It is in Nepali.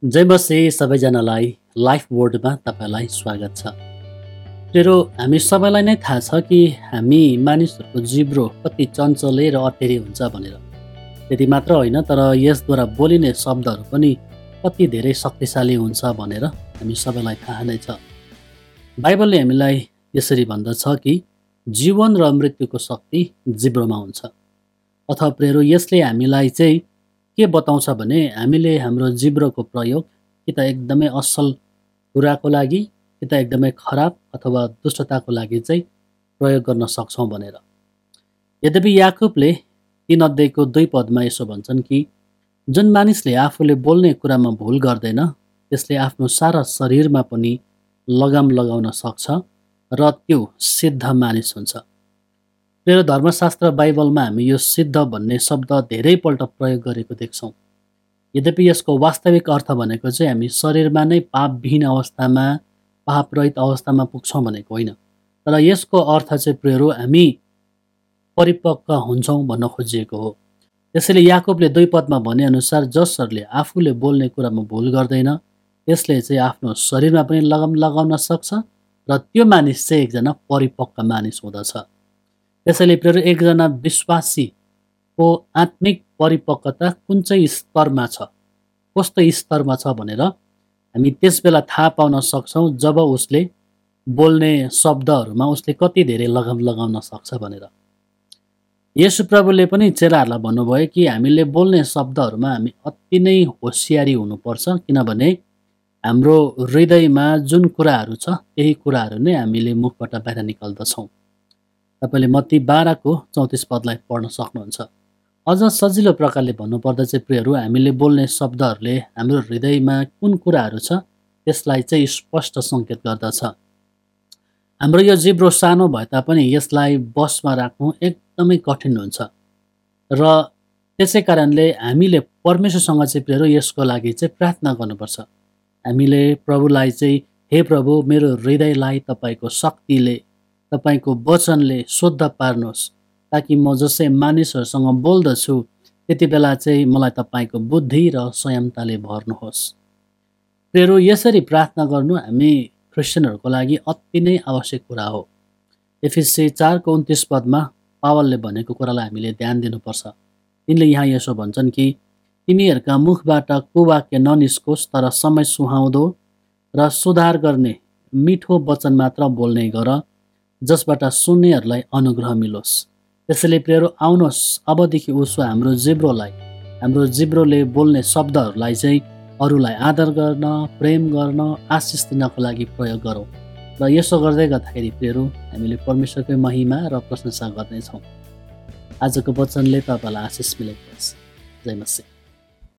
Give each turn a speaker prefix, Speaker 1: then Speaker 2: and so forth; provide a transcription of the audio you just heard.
Speaker 1: जय मसी सबैजनालाई लाइफ बोर्डमा तपाईँलाई स्वागत छ। तेरो हामी सबैलाई नै थाहा छ कि हामी मानिसहरूको जिब्रो कति चञ्चले र अटेरी हुन्छ भनेर। त्यति मात्र होइन, तर यसद्वारा बोलिने शब्दहरू पनि कति धेरै शक्तिशाली हुन्छ भनेर हामी सबैलाई थाहा नै छ। बाइबलले हामीलाई यसरी भन्दछ कि जीवन र मृत्युको शक्ति जिब्रोमा हुन्छ। अथवा प्रेरो यसले हामीलाई चाहिँ के बताउँछ भने हामीले हाम्रो जिब्रोको प्रयोग कि त एकदमै असल कुराको लागि कि त एकदमै खराब अथवा दुष्टताको लागि चाहिँ प्रयोग गर्न सक्छौँ भनेर। यद्यपि याकुबले 3 अध्यायको 2 पदमा यसो भन्छन् कि जुन मानिसले आफूले बोल्ने कुरामा भुल गर्दैन त्यसले आफ्नो सारा शरीरमा पनि लगाम लगाउन सक्छ र त्यो सिद्ध मानिस हुन्छ। मेरो धर्मशास्त्र बाइबलमा हामी यो सिद्ध भन्ने शब्द धेरैपल्ट प्रयोग गरेको देख्छौँ। यद्यपि यसको वास्तविक अर्थ भनेको चाहिँ हामी शरीरमा नै पापविहीन अवस्थामा पापरहित अवस्थामा पुग्छौँ भनेको होइन, तर यसको अर्थ चाहिँ प्रेरो हामी परिपक्व हुन्छौँ भन्न खोजिएको हो। त्यसैले याकुबले 2 पदमा भनेअनुसार जसहरूले आफूले बोल्ने कुरामा भुल गर्दैन त्यसले चाहिँ आफ्नो शरीरमा पनि लगाम लगाउन सक्छ र त्यो मानिस चाहिँ एकजना परिपक्व मानिस हुँदछ। त्यसैले प्रेरो एकजना विश्वासीको आत्मिक परिपक्वता कुन चाहिँ स्तरमा छ, कस्तो स्तरमा छ भनेर हामी त्यस बेला थाहा पाउन सक्छौँ जब उसले बोल्ने शब्दहरूमा उसले कति धेरै लगाम लगाउन सक्छ भनेर। येशू प्रभुले पनि चेलाहरूलाई भन्नुभयो कि हामीले बोल्ने शब्दहरूमा हामी अति नै होसियारी हुनुपर्छ, किनभने हाम्रो हृदयमा जुन कुराहरू छ त्यही कुराहरू नै हामीले मुखबाट बाहिर निकाल्दछौँ। तपाईँले मत्ती 12को 34 पदलाई पढ्न सक्नुहुन्छ। अझ सजिलो प्रकारले भन्नुपर्दा चाहिँ प्रियहरू, हामीले बोल्ने शब्दहरूले हाम्रो हृदयमा कुन कुराहरू छ त्यसलाई चाहिँ स्पष्ट सङ्केत गर्दछ। हाम्रो यो जिब्रो सानो भए तापनि यसलाई बसमा राख्नु एकदमै कठिन हुन्छ र त्यसै कारणले हामीले परमेश्वरसँग चाहिँ प्रियहरू यसको लागि चाहिँ प्रार्थना गर्नुपर्छ। हामीले प्रभुलाई चाहिँ हे प्रभु, मेरो हृदयलाई तपाईँको शक्तिले तपाईँको वचनले शुद्ध पार्नुहोस्, ताकि म जसै मानिसहरूसँग बोल्दछु त्यति बेला चाहिँ मलाई तपाईँको बुद्धि र संयमताले भर्नुहोस्। प्रियहरू, यसरी प्रार्थना गर्नु हामी क्रिस्चियनहरूको लागि अति नै आवश्यक कुरा हो। एफिसी 4:29 पदमा पावलले भनेको कुरालाई हामीले ध्यान दिनुपर्छ। तिनले यहाँ यसो भन्छन् कि तिमीहरूका मुखबाट कुवाक्य ननिस्कोस्, तर समय सुहाउँदो र सुधार गर्ने मिठो वचन मात्र बोल्ने गर, जसबाट सुन्नेहरूलाई अनुग्रह मिलोस्। त्यसैले प्रियहरू, आउनुहोस् अबदेखि उसो हाम्रो जिब्रोले बोल्ने शब्दहरूलाई चाहिँ अरूलाई आदर गर्न, प्रेम गर्न, आशिष दिनको लागि प्रयोग गरौँ र यसो गर्दै गर्दाखेरि प्रियहरू हामीले परमेश्वरकै महिमा र प्रशंसा गर्नेछौँ। आजको वचनले तपाईँलाई आशिष मिलेको होस्। जय मसीह।